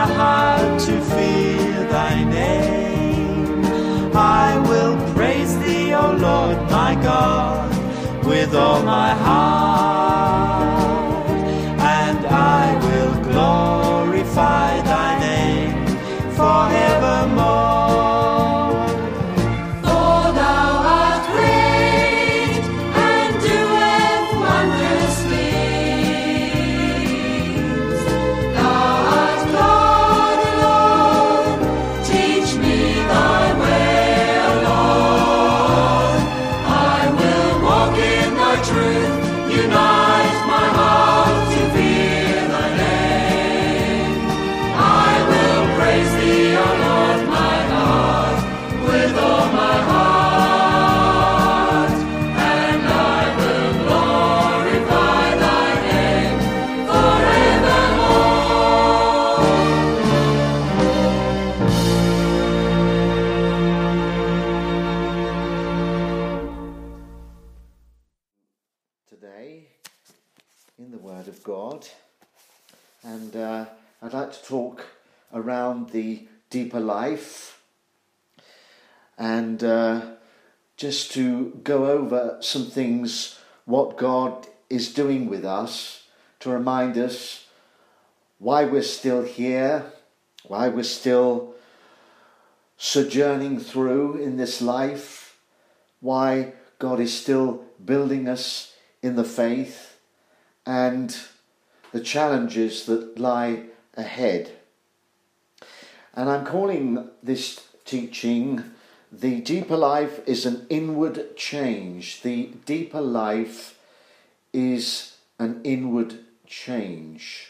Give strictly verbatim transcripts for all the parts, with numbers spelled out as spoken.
heart to fear thy name. I will praise thee, O Lord my God, with all my heart, and I will glorify thy name forevermore. And uh, I'd like to talk around the deeper life and uh, just to go over some things, what God is doing with us, to remind us why we're still here, why we're still sojourning through in this life, why God is still building us in the faith, and the challenges that lie ahead. And I'm calling this teaching, The Deeper Life is an Inward Change. The deeper life is an inward change.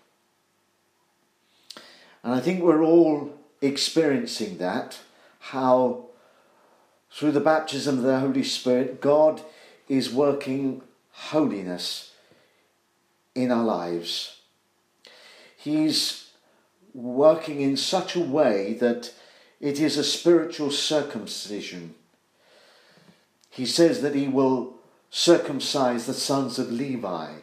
And I think we're all experiencing that, how through the baptism of the Holy Spirit, God is working holiness in our lives. He's working in such a way that it is a spiritual circumcision. He says that he will circumcise the sons of Levi.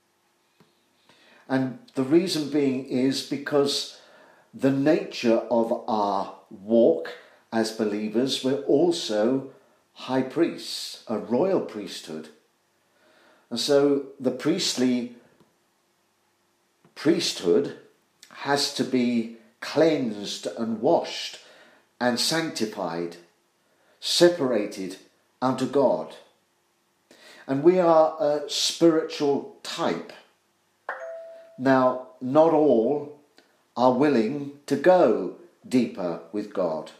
And the reason being is because the nature of our walk as believers, we're also high priests, a royal priesthood. And so the priestly priesthood has to be cleansed and washed and sanctified, separated unto God. And we are a spiritual type. Now, not all are willing to go deeper with God.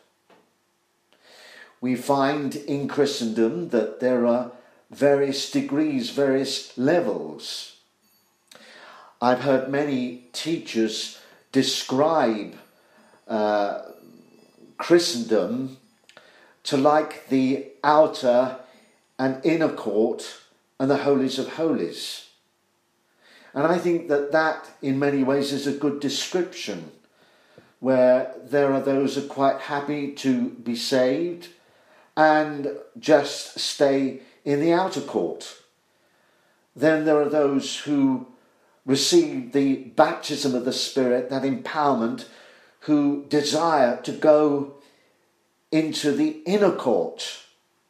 We find in Christendom that there are various degrees, various levels. I've heard many teachers describe uh, Christendom to like the outer and inner court and the holies of holies. And I think that that in many ways is a good description, where there are those who are quite happy to be saved and just stay in the outer court. Then there are those who receive the baptism of the Spirit, that empowerment, who desire to go into the inner court.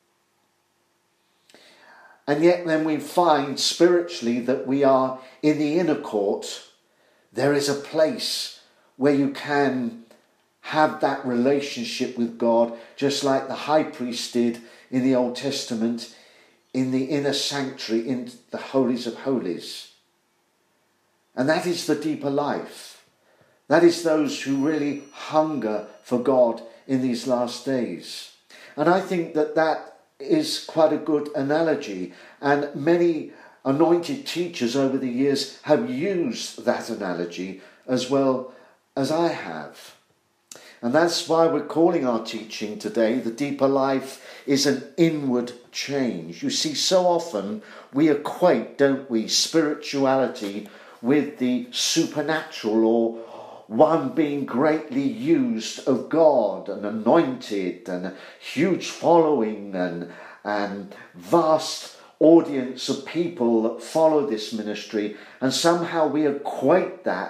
And yet then we find spiritually that we are in the inner court. There is a place where you can have that relationship with God, just like the high priest did in the Old Testament, in the inner sanctuary, in the holies of holies. And that is the deeper life. That is those who really hunger for God in these last days. And I think that that is quite a good analogy. And many anointed teachers over the years have used that analogy as well as I have. And that's why we're calling our teaching today, The Deeper Life is an Inward Change. You see, so often we equate, don't we, spirituality with the supernatural, or one being greatly used of God and anointed and a huge following and, and vast audience of people that follow this ministry. And somehow we equate that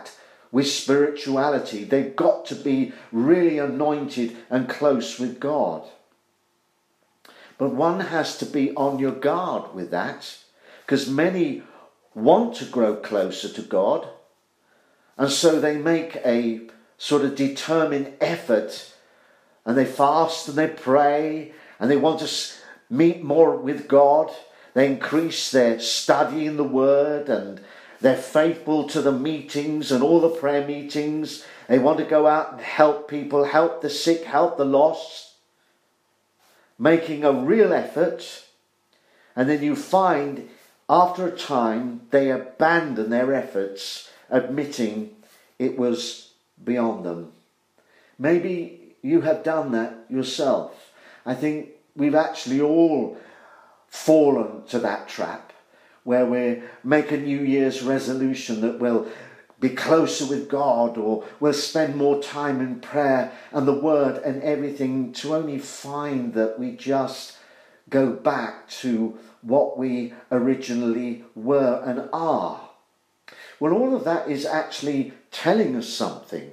with spirituality. They've got to be really anointed and close with God. But one has to be on your guard with that, because many want to grow closer to God, and so they make a sort of determined effort, and they fast and they pray, and they want to meet more with God. They increase their study in the Word, and they're faithful to the meetings and all the prayer meetings. They want to go out and help people, help the sick, help the lost, making a real effort. And then you find after a time they abandon their efforts, admitting it was beyond them. Maybe you have done that yourself. I think we've actually all fallen to that trap, where we make a New Year's resolution that we'll be closer with God, or we'll spend more time in prayer and the Word and everything, to only find that we just go back to what we originally were and are. Well, all of that is actually telling us something,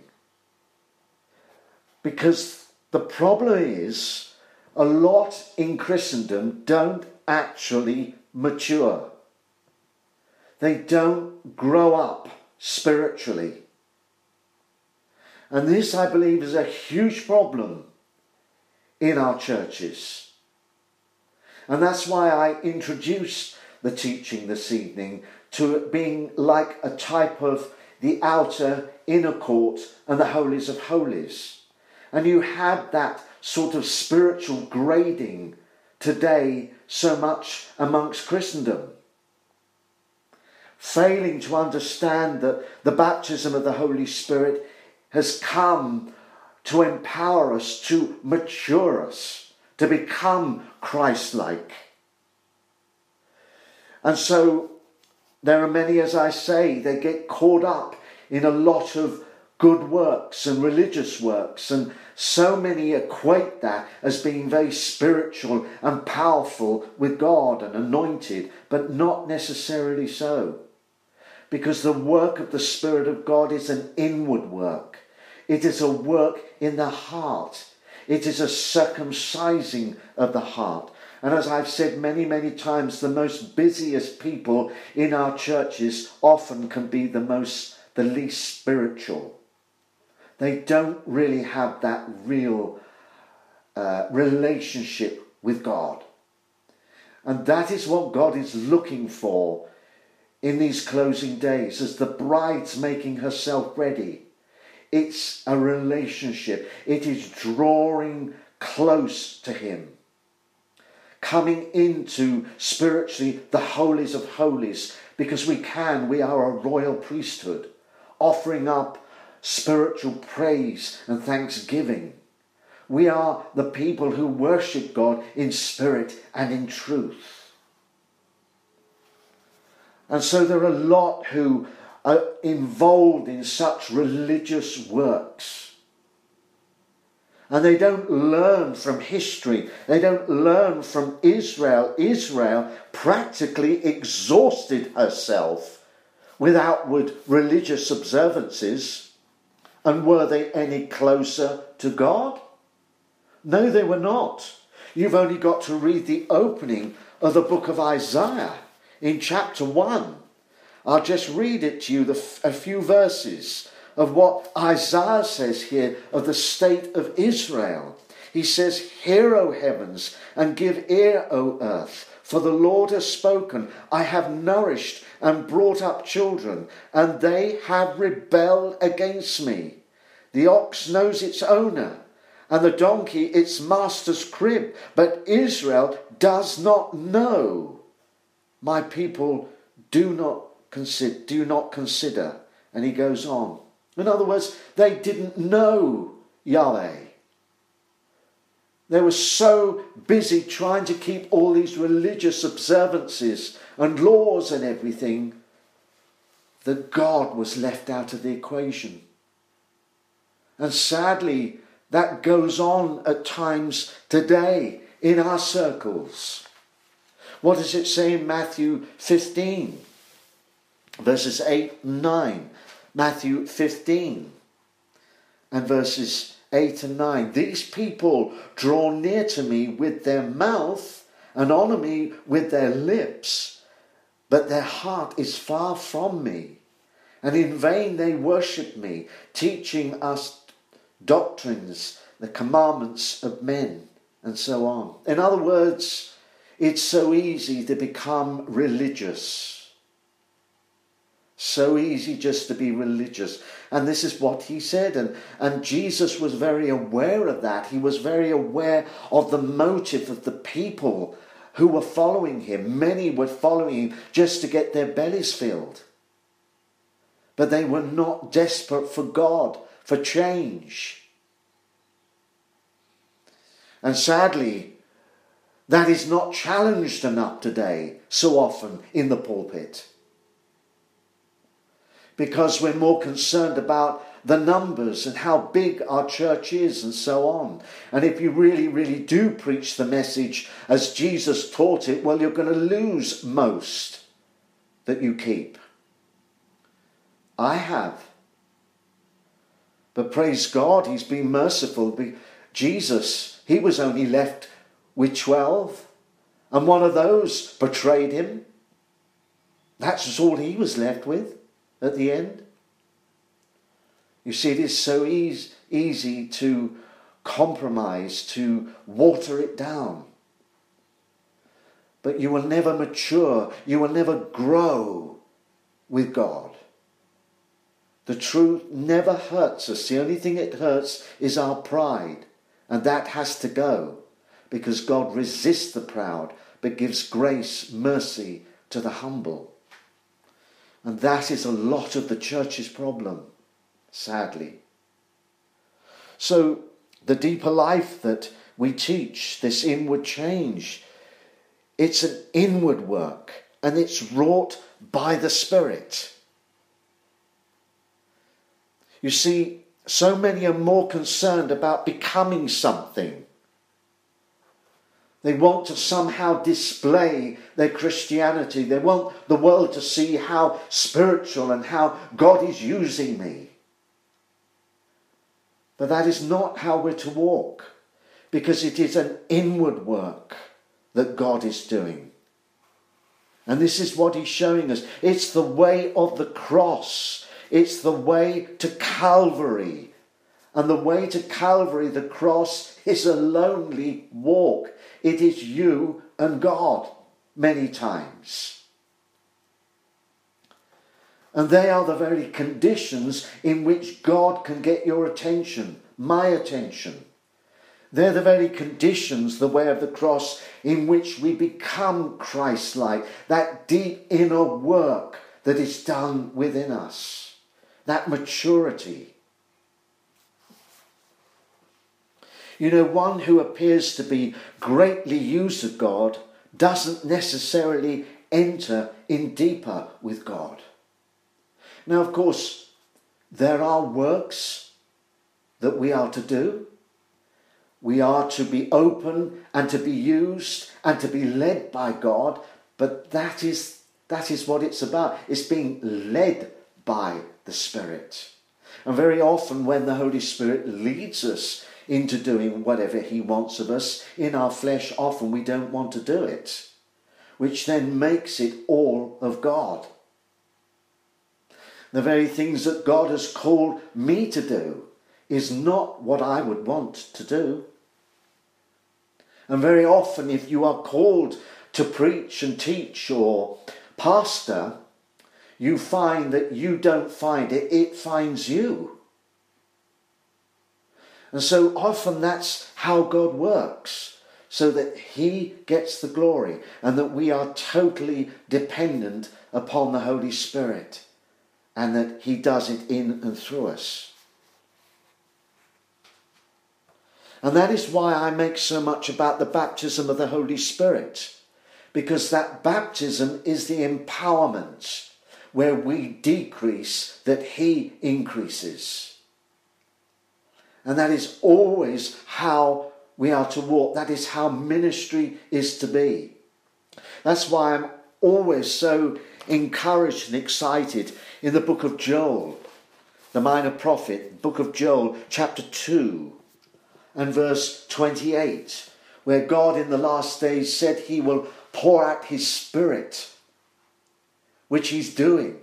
because the problem is a lot in Christendom don't actually mature. They don't grow up spiritually. And this, I believe, is a huge problem in our churches. And that's why I introduced the teaching this evening to it being like a type of the outer inner court and the holies of holies. And you had that sort of spiritual grading today so much amongst Christendom, failing to understand that the baptism of the Holy Spirit has come to empower us, to mature us, to become Christ-like. And so there are many, as I say, they get caught up in a lot of good works and religious works, and so many equate that as being very spiritual and powerful with God and anointed, but not necessarily so. Because the work of the Spirit of God is an inward work. It is a work in the heart. It is a circumcising of the heart. And as I've said many, many times, the most busiest people in our churches often can be the most, the least spiritual. They don't really have that real uh, relationship with God. And that is what God is looking for in these closing days, as the bride's making herself ready. It's a relationship. It is drawing close to him, coming into spiritually the holies of holies, because we can, we are a royal priesthood, offering up spiritual praise and thanksgiving. We are the people who worship God in spirit and in truth. And so there are a lot who are involved in such religious works. And they don't learn from history. They don't learn from Israel. Israel practically exhausted herself with outward religious observances. And were they any closer to God? No, they were not. You've only got to read the opening of the book of Isaiah in chapter one. I'll just read it to you, the, a few verses of what Isaiah says here of the state of Israel. He says, "Hear, O heavens, and give ear, O earth, for the Lord has spoken. I have nourished and brought up children, and they have rebelled against me. The ox knows its owner, and the donkey its master's crib, but Israel does not know. My people do not consider, do not consider." And he goes on. In other words, they didn't know Yahweh. They were so busy trying to keep all these religious observances and laws and everything that God was left out of the equation. And sadly, that goes on at times today in our circles. What does it say in Matthew fifteen, verses eight and nine? Matthew fifteen and verses eight and nine. These people draw near to me with their mouth and honour me with their lips, but their heart is far from me, and in vain they worship me, teaching us doctrines, the commandments of men, and so on. In other words, it's so easy to become religious. So easy just to be religious. And this is what he said. And, and Jesus was very aware of that. He was very aware of the motive of the people who were following him. Many were following him just to get their bellies filled. But they were not desperate for God, for change. And sadly, that is not challenged enough today, so often in the pulpit. Because we're more concerned about the numbers and how big our church is and so on. And if you really, really do preach the message as Jesus taught it, well, you're going to lose most that you keep. I have. But praise God, he's been merciful. Jesus, he was only left with twelve. And one of those betrayed him. That's all he was left with at the end. You see, it is so easy, easy to compromise, to water it down. But you will never mature, you will never grow with God. The truth never hurts us. The only thing it hurts is our pride. And that has to go, because God resists the proud, but gives grace, mercy to the humble. And that is a lot of the church's problem, sadly. So the deeper life that we teach, this inward change, it's an inward work, and it's wrought by the Spirit. You see, so many are more concerned about becoming something. They want to somehow display their Christianity. They want the world to see how spiritual and how God is using me. But that is not how we're to walk, because it is an inward work that God is doing. And this is what he's showing us. It's the way of the cross. It's the way to Calvary. And the way to Calvary, the cross, is a lonely walk. It is you and God many times. And they are the very conditions in which God can get your attention, my attention. They're the very conditions, the way of the cross, in which we become Christ-like. That deep inner work that is done within us. That maturity. You know, one who appears to be greatly used of God doesn't necessarily enter in deeper with God. Now, of course, there are works that we are to do. We are to be open and to be used and to be led by God. But that is, that is what it's about. It's being led by the Spirit. And very often when the Holy Spirit leads us into doing whatever he wants of us, in our flesh often we don't want to do it, which then makes it all of God. The very things that God has called me to do is not what I would want to do. And very often if you are called to preach and teach or pastor, you find that you don't find it, it finds you. And so often that's how God works, so that he gets the glory and that we are totally dependent upon the Holy Spirit and that he does it in and through us. And that is why I make so much about the baptism of the Holy Spirit, because that baptism is the empowerment where we decrease that he increases. And that is always how we are to walk. That is how ministry is to be. That's why I'm always so encouraged and excited in the book of Joel, the minor prophet, book of Joel, chapter two and verse twenty-eight, where God in the last days said he will pour out his Spirit, which he's doing.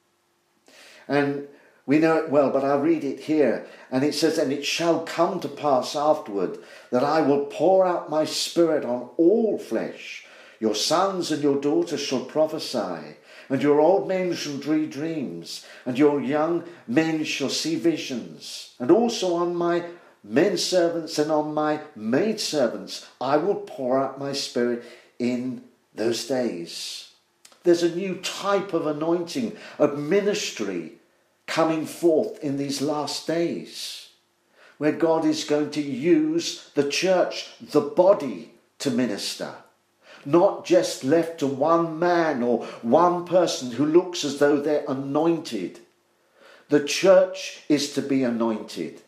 And we know it well, but I'll read it here. And it says, and it shall come to pass afterward that I will pour out my Spirit on all flesh. Your sons and your daughters shall prophesy, and your old men shall dream dreams, and your young men shall see visions. And also on my men servants and on my maid servants I will pour out my Spirit in those days. There's a new type of anointing, of ministry coming forth in these last days, where God is going to use the church, the body, to minister. Not just left to one man or one person who looks as though they're anointed. The church is to be anointed.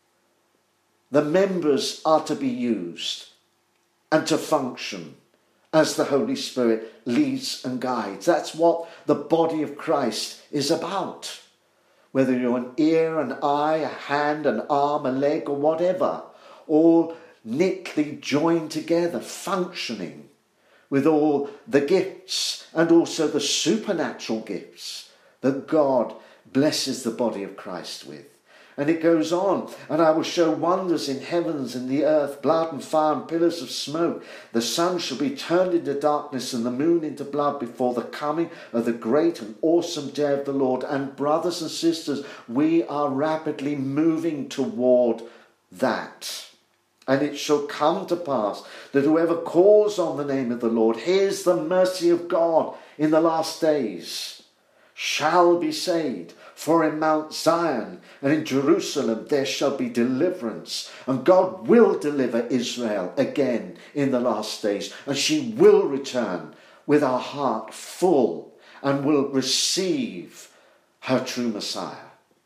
The members are to be used and to function as the Holy Spirit leads and guides. That's what the body of Christ is about. Whether you're an ear, an eye, a hand, an arm, a leg, or whatever, all knitly joined together, functioning with all the gifts and also the supernatural gifts that God blesses the body of Christ with. And it goes on, and I will show wonders in heavens and the earth, blood and fire and pillars of smoke. The sun shall be turned into darkness and the moon into blood before the coming of the great and awesome day of the Lord. And brothers and sisters, we are rapidly moving toward that. And it shall come to pass that whoever calls on the name of the Lord, hears the mercy of God in the last days, shall be saved. For in Mount Zion and in Jerusalem there shall be deliverance, and God will deliver Israel again in the last days, and she will return with her heart full and will receive her true Messiah.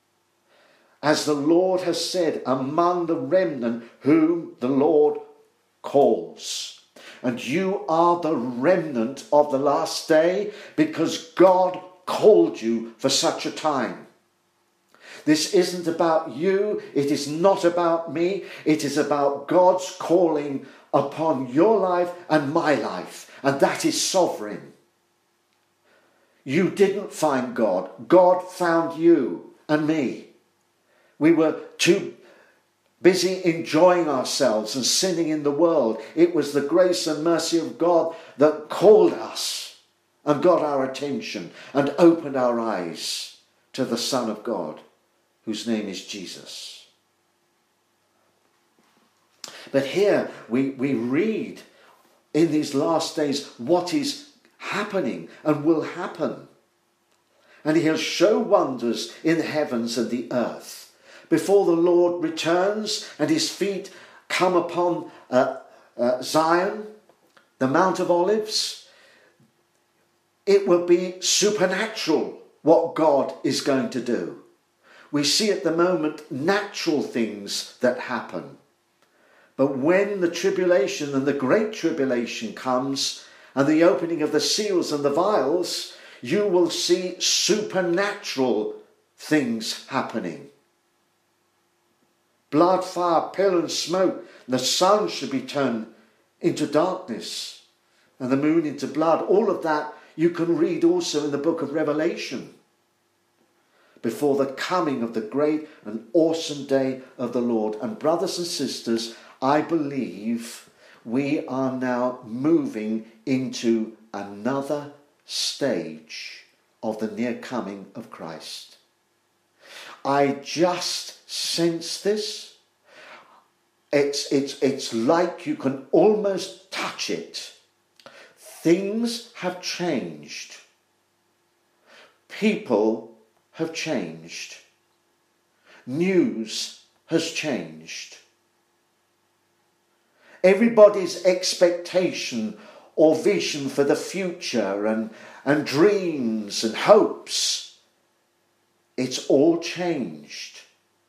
As the Lord has said, among the remnant whom the Lord calls. And you are the remnant of the last day, because God called you for such a time. This isn't about you. It is not about me. It is about God's calling upon your life and my life. And that is sovereign. You didn't find God. God found you and me. We were too busy enjoying ourselves and sinning in the world. It was the grace and mercy of God that called us and got our attention and opened our eyes to the Son of God, whose name is Jesus. But here we, we read in these last days what is happening and will happen. And he'll show wonders in the heavens and the earth before the Lord returns and his feet come upon uh, uh, Zion, the Mount of Olives. It will be supernatural what God is going to do. We see at the moment natural things that happen. But when the tribulation and the great tribulation comes and the opening of the seals and the vials, you will see supernatural things happening. Blood, fire, pillar and smoke. The sun should be turned into darkness and the moon into blood. All of that you can read also in the book of Revelation. Before the coming of the great and awesome day of the Lord. And brothers and sisters, I believe we are now moving into another stage of the near coming of Christ. I just sense this. It's, it's, it's like you can almost touch it. Things have changed. People have changed. News has changed. Everybody's expectation or vision for the future and, and dreams and hopes, it's all changed.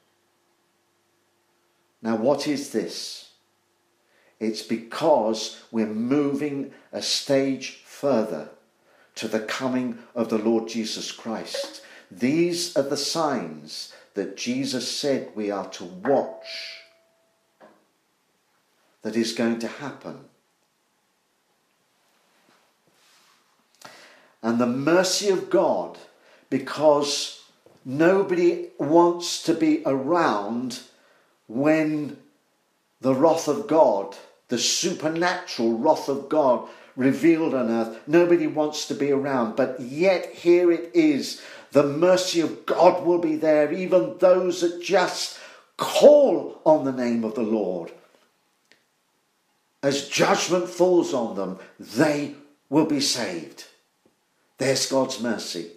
Now what is this? It's because we're moving a stage further to the coming of the Lord Jesus Christ. These are the signs that Jesus said we are to watch that is going to happen. And the mercy of God, because nobody wants to be around when the wrath of God, the supernatural wrath of God revealed on earth, nobody wants to be around. But yet here it is. The mercy of God will be there. Even those that just call on the name of the Lord. As judgment falls on them, they will be saved. There's God's mercy.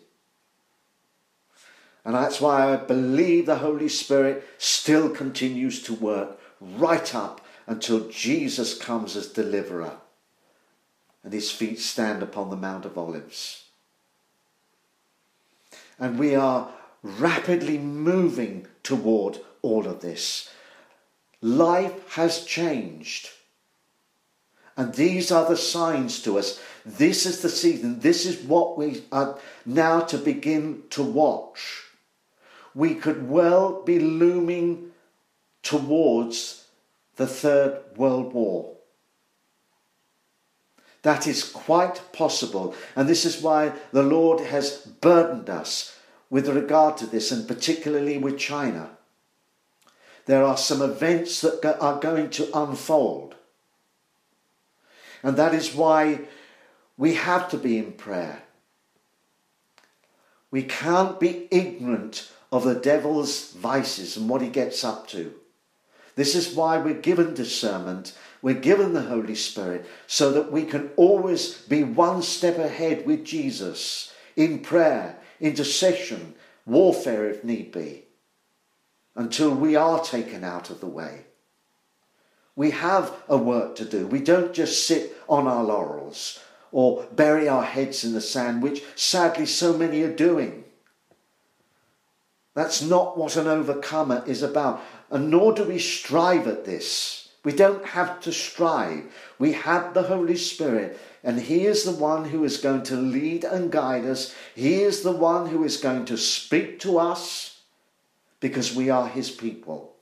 And that's why I believe the Holy Spirit still continues to work right up until Jesus comes as deliverer and his feet stand upon the Mount of Olives. And we are rapidly moving toward all of this. Life has changed. And these are the signs to us. This is the season. This is what we are now to begin to watch. We could well be looming towards the Third World War. That is quite possible. And this is why the Lord has burdened us with regard to this, and particularly with China. There are some events that are going to unfold. And that is why we have to be in prayer. We can't be ignorant of the devil's vices and what he gets up to. This is why we're given discernment, we're given the Holy Spirit, so that we can always be one step ahead with Jesus in prayer, intercession, warfare if need be, until we are taken out of the way. We have a work to do. We don't just sit on our laurels or bury our heads in the sand, which sadly so many are doing. That's not what an overcomer is about. And nor do we strive at this. We don't have to strive. We have the Holy Spirit, and he is the one who is going to lead and guide us. He is the one who is going to speak to us because we are his people.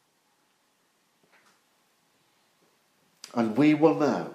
And we will know.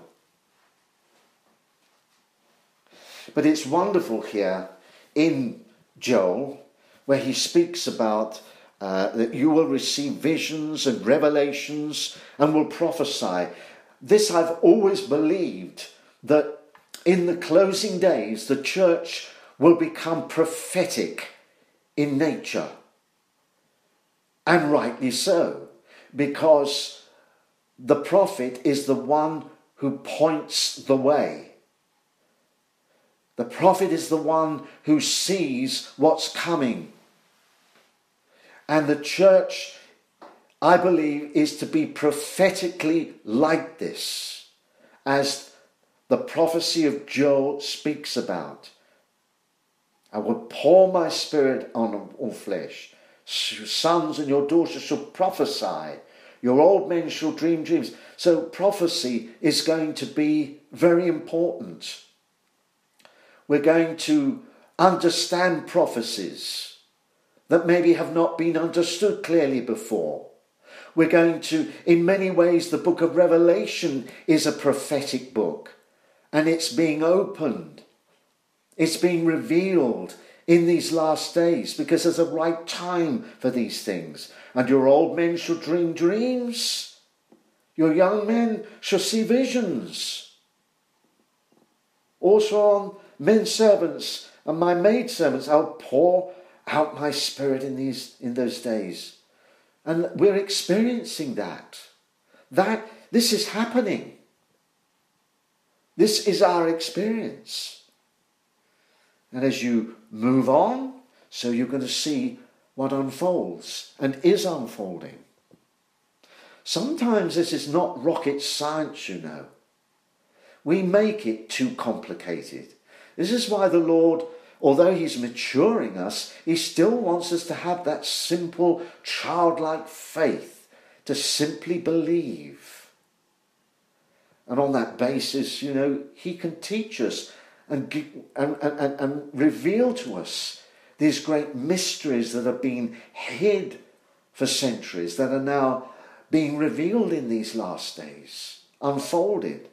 But it's wonderful here in Joel, where he speaks about uh, that you will receive visions and revelations and will prophesy. This I've always believed, that in the closing days the church will become prophetic in nature. And rightly so, because the prophet is the one who points the way. The prophet is the one who sees what's coming. And the church, I believe, is to be prophetically like this, as the prophecy of Joel speaks about. I will pour my spirit on all flesh. Sons and your daughters shall prophesy. Your old men shall dream dreams. So prophecy is going to be very important. We're going to understand prophecies that maybe have not been understood clearly before. We're going to, in many ways, the book of Revelation is a prophetic book, and it's being opened. It's being revealed in these last days, because there's a right time for these things. And your old men shall dream dreams. Your young men shall see visions. Also on men servants and my maid servants, I'll pour out my spirit in these in those days. And we're experiencing that. That this is happening. This is our experience. And as you move on, so you're going to see what unfolds and is unfolding. Sometimes this is not rocket science, you know. We make it too complicated. This is why the Lord, although he's maturing us, he still wants us to have that simple, childlike faith, to simply believe. And on that basis, you know, he can teach us and, and, and, and reveal to us these great mysteries that have been hid for centuries that are now being revealed in these last days, unfolded.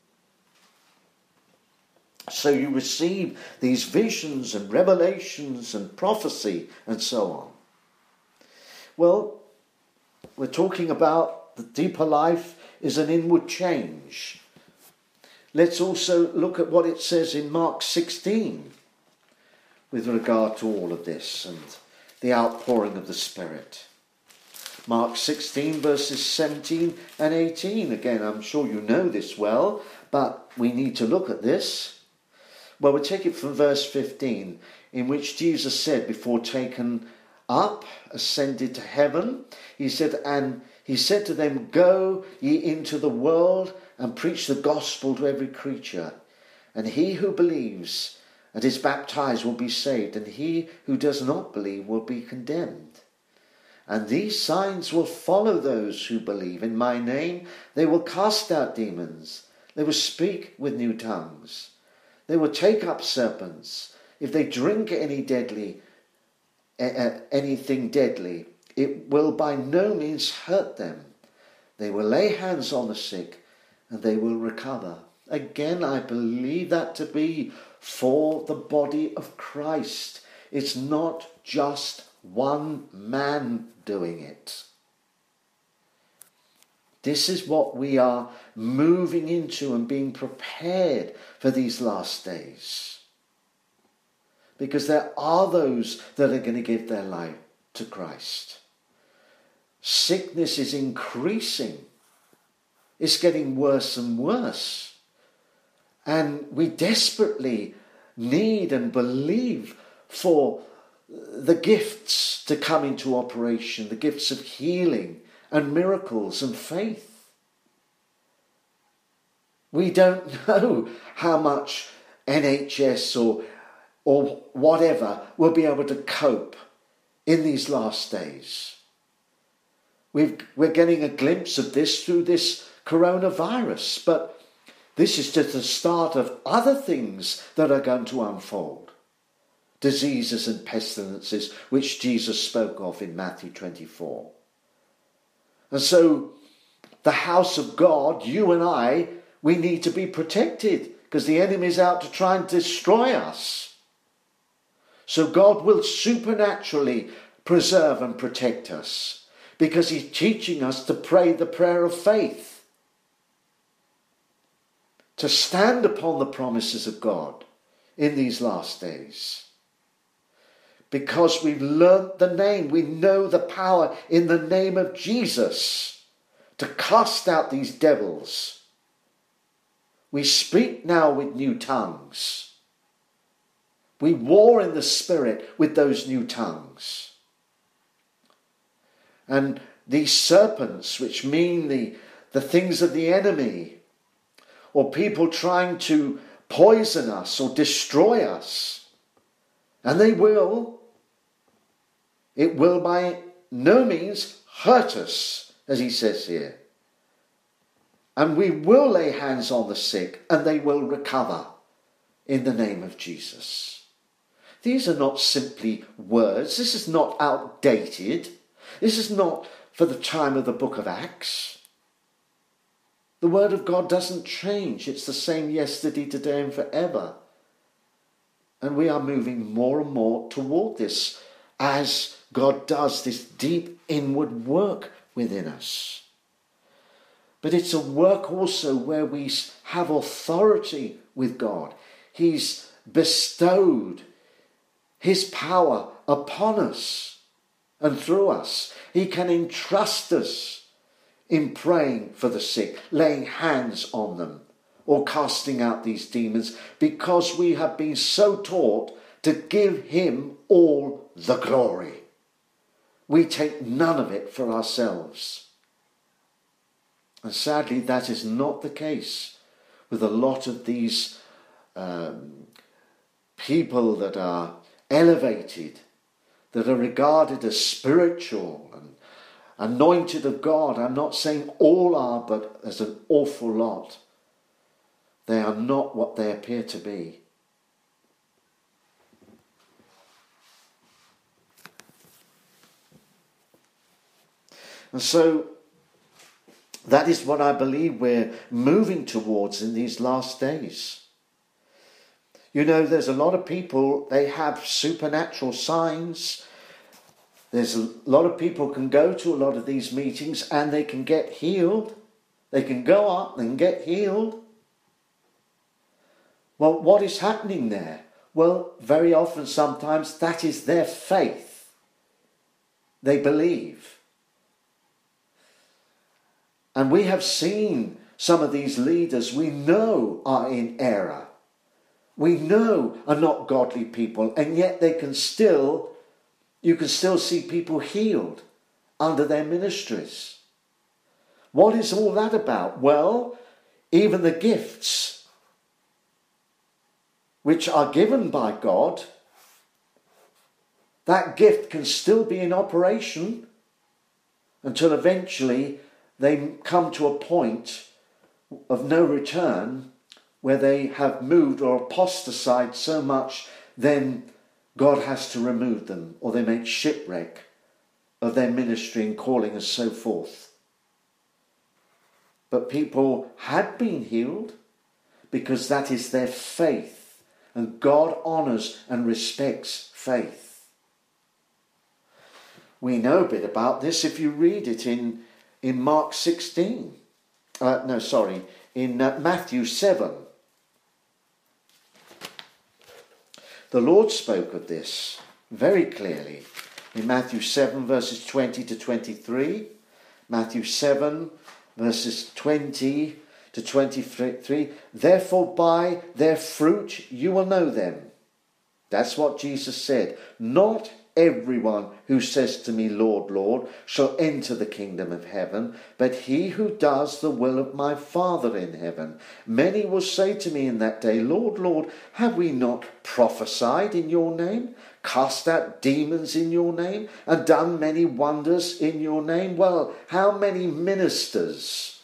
So you receive these visions and revelations and prophecy and so on. Well, we're talking about the deeper life is an inward change. Let's also look at what it says in Mark sixteen with regard to all of this and the outpouring of the Spirit. Mark sixteen verses seventeen and eighteen. Again, I'm sure you know this well, but we need to look at this. Well, we'll take it from verse fifteen, in which Jesus said, before taken up, ascended to heaven, he said, and he said to them, "Go ye into the world and preach the gospel to every creature. And he who believes and is baptized will be saved, and he who does not believe will be condemned. And these signs will follow those who believe. In my name they will cast out demons. They will speak with new tongues. They will take up serpents. If they drink any deadly, uh, anything deadly, it will by no means hurt them. They will lay hands on the sick, and they will recover." Again, I believe that to be for the body of Christ. It's not just one man doing it. This is what we are moving into and being prepared for these last days. Because there are those that are going to give their life to Christ. Sickness is increasing. It's getting worse and worse. And we desperately need and believe for the gifts to come into operation, the gifts of healing and miracles and faith. We don't know how much N H S or, or whatever will be able to cope in these last days. We've, we're getting a glimpse of this through this coronavirus, but this is just the start of other things that are going to unfold. Diseases and pestilences, which Jesus spoke of in Matthew twenty-four. And so, the house of God, you and I, we need to be protected because the enemy is out to try and destroy us. So God will supernaturally preserve and protect us because he's teaching us to pray the prayer of faith. To stand upon the promises of God in these last days. Because we've learnt the name, we know the power in the name of Jesus to cast out these devils. We speak now with new tongues. We war in the Spirit with those new tongues. And these serpents, which mean the, the things of the enemy, or people trying to poison us or destroy us. And they will. It will by no means hurt us, as he says here. And we will lay hands on the sick, and they will recover in the name of Jesus. These are not simply words. This is not outdated. This is not for the time of the book of Acts. The word of God doesn't change. It's the same yesterday, today and forever. And we are moving more and more toward this as God does this deep inward work within us. But it's a work also where we have authority with God. He's bestowed his power upon us and through us. He can entrust us in praying for the sick, laying hands on them, or casting out these demons, because we have been so taught to give him all the glory. We take none of it for ourselves. And sadly, that is not the case with a lot of these um, people that are elevated, that are regarded as spiritual and anointed of God. I'm not saying all are, but there's an awful lot. They are not what they appear to be. And so that is what I believe we're moving towards in these last days. You know, there's a lot of people, they have supernatural signs. There's a lot of people can go to a lot of these meetings and they can get healed. They can go up and get healed. Well, what is happening there? Well, very often, sometimes, that is their faith. They believe. And we have seen some of these leaders we know are in error. We know are not godly people, and yet they can still, you can still see people healed under their ministries. What is all that about? Well, even the gifts which are given by God, that gift can still be in operation until eventually they come to a point of no return where they have moved or apostatized so much, then God has to remove them, or they make shipwreck of their ministry and calling and so forth. But people had been healed because that is their faith, and God honours and respects faith. We know a bit about this if you read it in, in Mark sixteen. Uh, no, sorry, in uh, Matthew seven. The Lord spoke of this very clearly in Matthew seven verses twenty to twenty-three. Matthew seven verses twenty to twenty-three. Therefore by their fruit you will know them. That's what Jesus said. Not everyone who says to me, Lord, Lord, shall enter the kingdom of heaven, but he who does the will of my Father in heaven. Many will say to me in that day, Lord, Lord, have we not prophesied in your name, cast out demons in your name, and done many wonders in your name? Well, how many ministers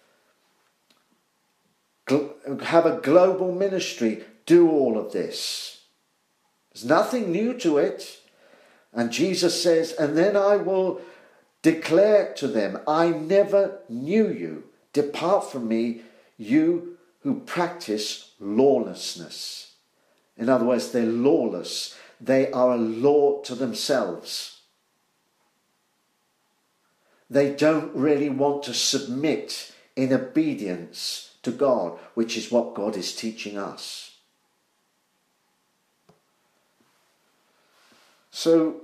have a global ministry do all of this? There's nothing new to it. And Jesus says, and then I will declare to them, I never knew you. Depart from me, you who practice lawlessness. In other words, they're lawless. They are a law to themselves. They don't really want to submit in obedience to God, which is what God is teaching us. So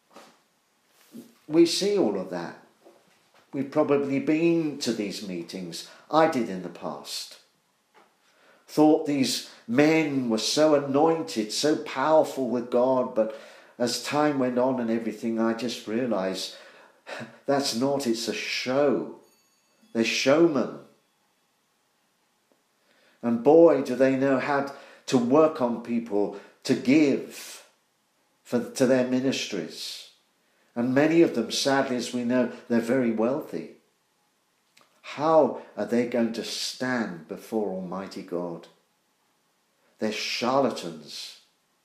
we see all of that. We've probably been to these meetings. I did in the past. Thought these men were so anointed, so powerful with God, but as time went on and everything, I just realised that's not, it's a show. They're showmen. And boy, do they know how to work on people to give for, to their ministries. And many of them, sadly, as we know, they're very wealthy. How are they going to stand before Almighty God? They're charlatans.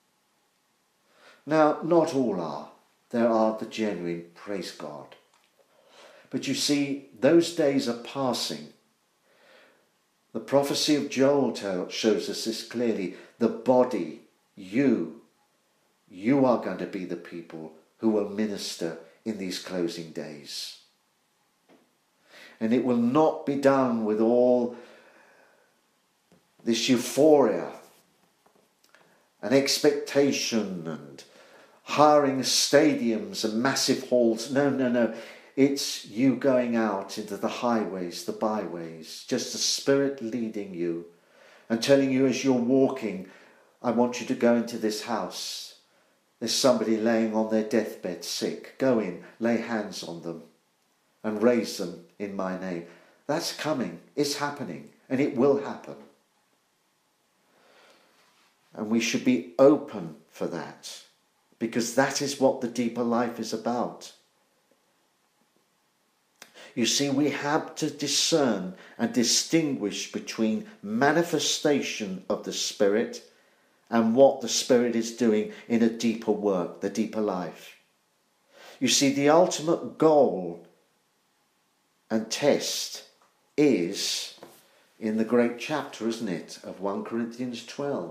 Now, not all are. There are the genuine, praise God. But you see, those days are passing. The prophecy of Joel shows us this clearly. The body, you, you are going to be the people who will minister in these closing days. And it will not be done with all this euphoria and expectation and hiring stadiums and massive halls. No, no, no. It's you going out into the highways, the byways, just the Spirit leading you and telling you as you're walking, I want you to go into this house. There's somebody laying on their deathbed sick. Go in, lay hands on them and raise them in my name. That's coming. It's happening, and it will happen. And we should be open for that, because that is what the deeper life is about. You see, we have to discern and distinguish between manifestation of the Spirit and what the Spirit is doing in a deeper work, the deeper life. You see, the ultimate goal and test is in the great chapter, isn't it, of First Corinthians twelve.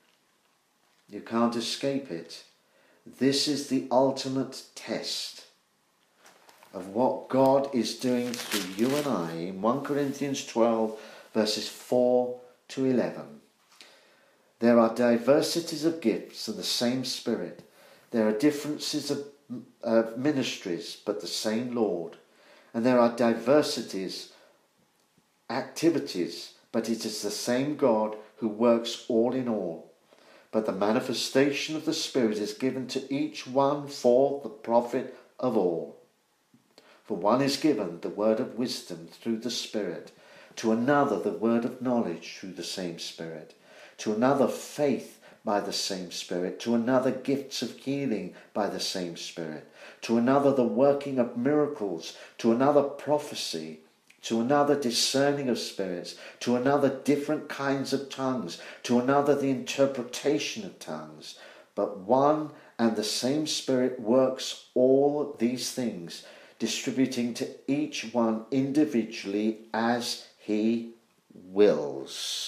You can't escape it. This is the ultimate test of what God is doing through you and I in First Corinthians twelve, verses four to eleven. There are diversities of gifts and the same Spirit. There are differences of, of ministries, but the same Lord. And there are diversities, activities, but it is the same God who works all in all. But the manifestation of the Spirit is given to each one for the profit of all. For one is given the word of wisdom through the Spirit, to another the word of knowledge through the same Spirit, to another faith by the same Spirit, to another gifts of healing by the same Spirit, to another the working of miracles, to another prophecy, to another discerning of spirits, to another different kinds of tongues, to another the interpretation of tongues. But one and the same Spirit works all these things, distributing to each one individually as he wills.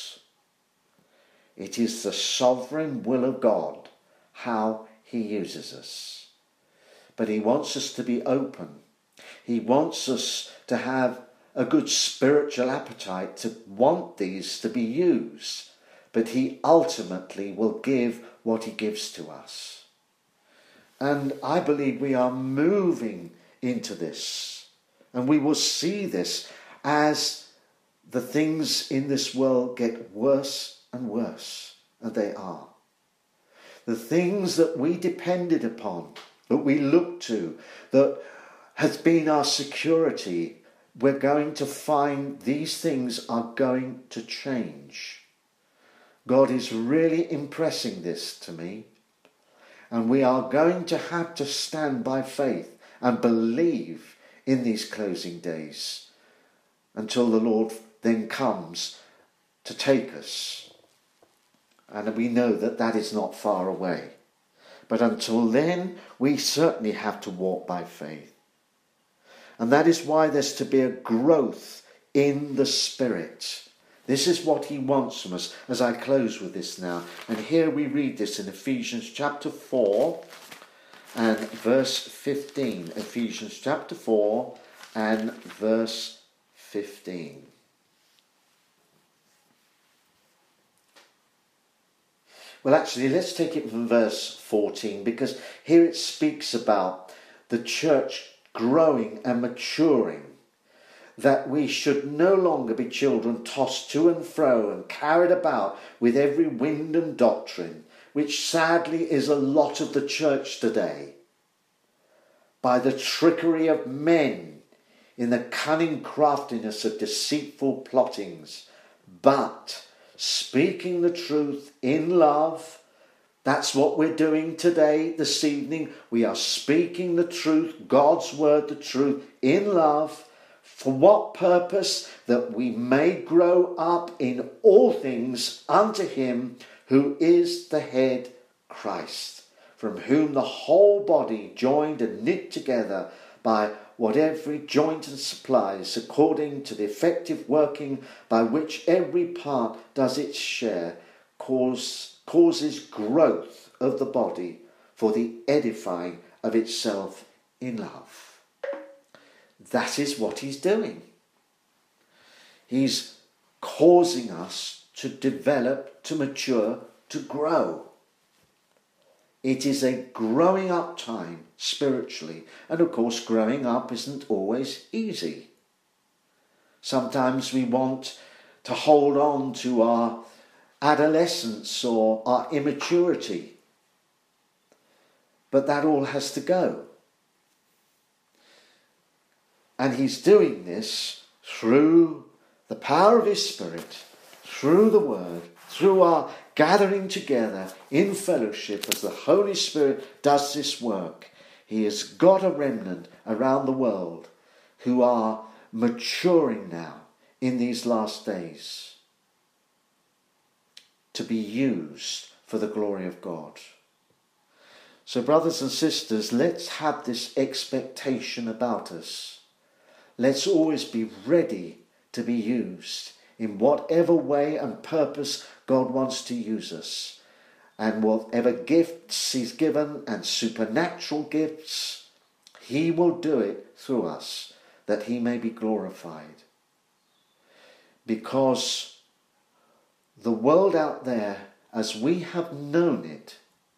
It is the sovereign will of God how he uses us. But he wants us to be open. He wants us to have a good spiritual appetite to want these to be used. But he ultimately will give what he gives to us. And I believe we are moving into this. And we will see this as the things in this world get worse and worse, and they are. The things that we depended upon, that we looked to, that has been our security, we're going to find these things are going to change. God is really impressing this to me, and we are going to have to stand by faith and believe in these closing days until the Lord then comes to take us. And we know that that is not far away. But until then, we certainly have to walk by faith. And that is why there's to be a growth in the Spirit. This is what he wants from us, as I close with this now. And here we read this in Ephesians chapter four and verse fifteen. Ephesians chapter four and verse fifteen. Well, actually, let's take it from verse fourteen, because here it speaks about the church growing and maturing, that we should no longer be children tossed to and fro and carried about with every wind and doctrine, which sadly is a lot of the church today, by the trickery of men in the cunning craftiness of deceitful plottings, but speaking the truth in love. That's what we're doing today, this evening. We are speaking the truth, God's word, the truth, in love. For what purpose? That we may grow up in all things unto him who is the head, Christ, from whom the whole body, joined and knit together by what every joint supplies, according to the effective working by which every part does its share, cause, causes growth of the body for the edifying of itself in love. That is what he's doing. He's causing us to develop, to mature, to grow. It is a growing up time spiritually. And of course, growing up isn't always easy. Sometimes we want to hold on to our adolescence or our immaturity. But that all has to go. And he's doing this through the power of his Spirit, through the Word, through our gathering together in fellowship as the Holy Spirit does this work. He has got a remnant around the world who are maturing now in these last days to be used for the glory of God. So brothers and sisters, let's have this expectation about us let's always be ready to be used in whatever way and purpose God wants to use us. And whatever gifts he's given, and supernatural gifts, he will do it through us, that he may be glorified. Because the world out there, as we have known it,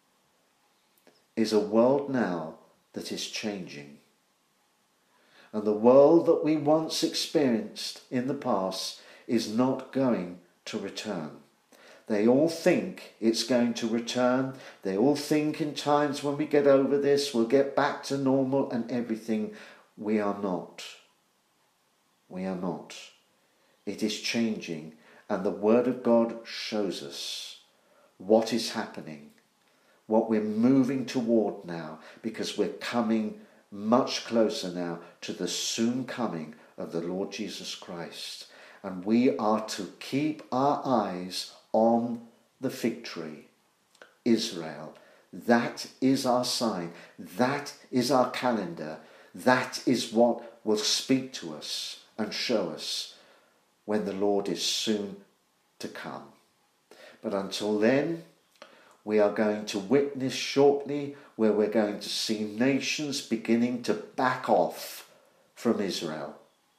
is a world now that is changing. And the world that we once experienced in the past is not going to return. They all think it's going to return. They all think in times when we get over this, we'll get back to normal and everything. We are not. We are not. It is changing, and the Word of God shows us what is happening, what we're moving toward now, because we're coming much closer now to the soon coming of the Lord Jesus Christ. And we are to keep our eyes on the fig tree, Israel. That is our sign. That is our calendar. That is what will speak to us and show us when the Lord is soon to come. But until then, we are going to witness shortly where we're going to see nations beginning to back off from Israel.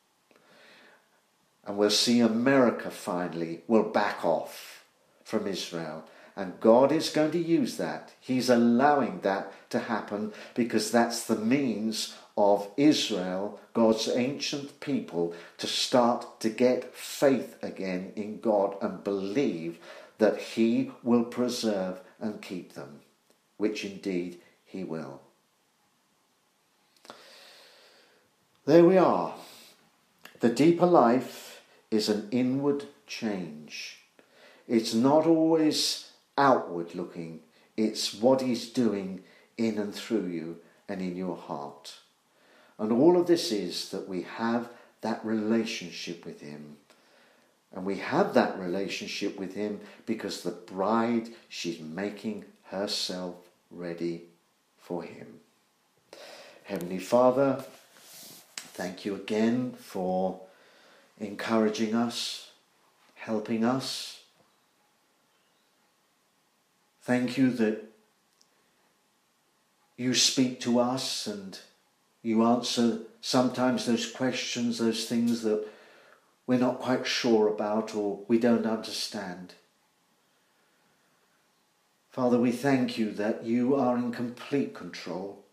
And we'll see America finally will back off from Israel. And God is going to use that. He's allowing that to happen because that's the means of Israel, God's ancient people, to start to get faith again in God and believe that he will preserve and keep them, which indeed he will. There we are. The deeper life is an inward change. It's not always outward looking. It's what he's doing in and through you and in your heart. And all of this is that we have that relationship with him. And we have that relationship with him because the bride, she's making herself ready for him. Heavenly Father, thank you again for encouraging us, helping us. Thank you that you speak to us and you answer sometimes those questions, those things that we're not quite sure about or we don't understand. Father, we thank you that you are in complete control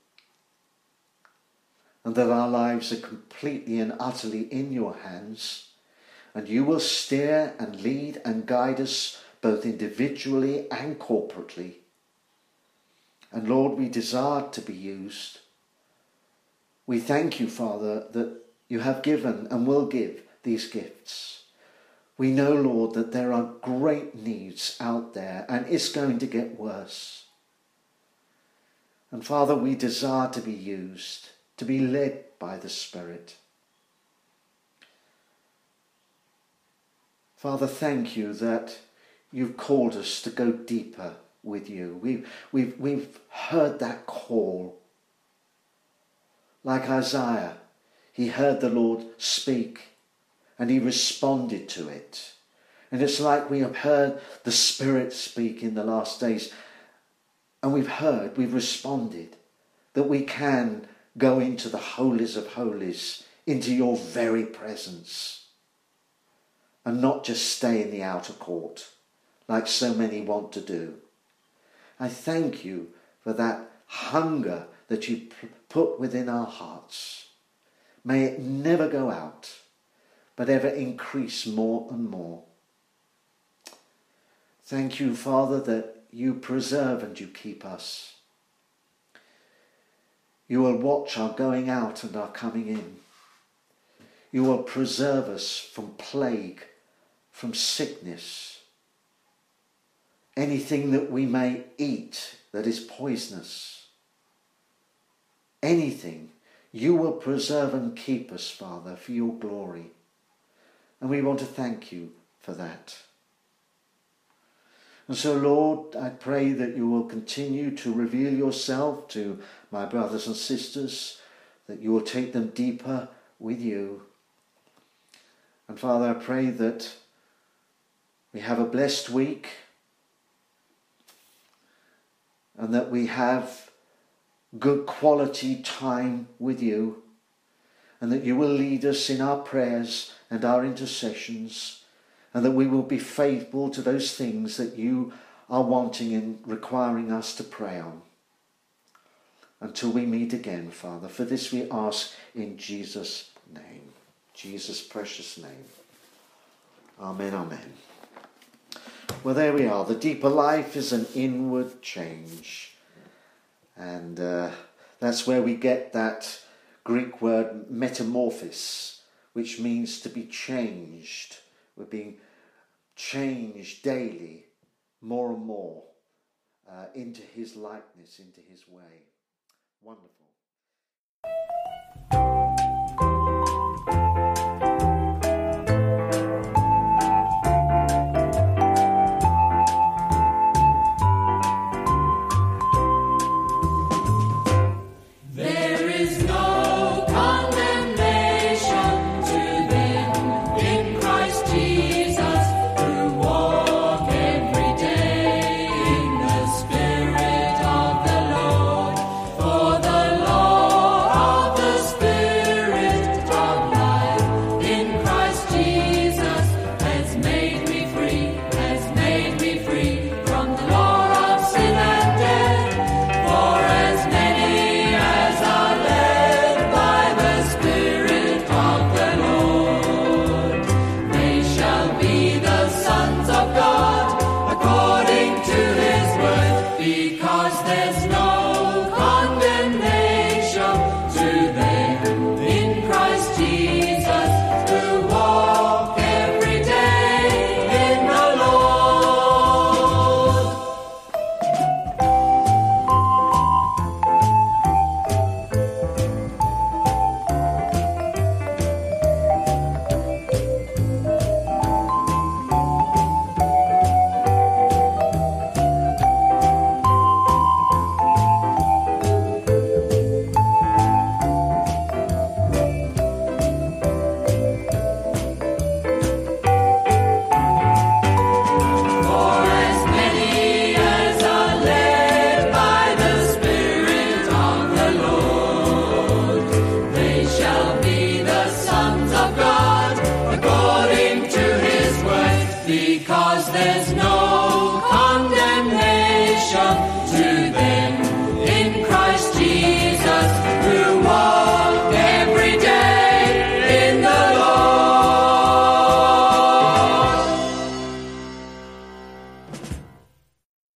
and that our lives are completely and utterly in your hands, and you will steer and lead and guide us both individually and corporately. And Lord, we desire to be used. We thank you, Father, that you have given and will give these gifts. We know, Lord, that there are great needs out there and it's going to get worse. And Father, we desire to be used, to be led by the Spirit. Father, thank you that you've called us to go deeper with you. We've, we've, we've heard that call. Like Isaiah, he heard the Lord speak and he responded to it. And it's like we have heard the Spirit speak in the last days. And we've heard, we've responded, that we can go into the holies of holies, into your very presence, and not just stay in the outer court, like so many want to do. I thank you for that hunger that you put within our hearts. May it never go out, but ever increase more and more. Thank you, Father, that you preserve and you keep us. You will watch our going out and our coming in. You will preserve us from plague, from sickness, anything that we may eat that is poisonous. Anything, you will preserve and keep us, Father, for your glory. And we want to thank you for that. And so, Lord, I pray that you will continue to reveal yourself to my brothers and sisters, that you will take them deeper with you. And Father, I pray that we have a blessed week and that we have good quality time with you, and that you will lead us in our prayers and our intercessions, and that we will be faithful to those things that you are wanting and requiring us to pray on. Until we meet again, Father, for this we ask in Jesus' name, Jesus' precious name. Amen, amen. Well, there we are. The deeper life is an inward change. And uh, that's where we get that Greek word metamorphosis, which means to be changed. We're being changed daily, more and more, uh, into his likeness, into his way. Wonderful.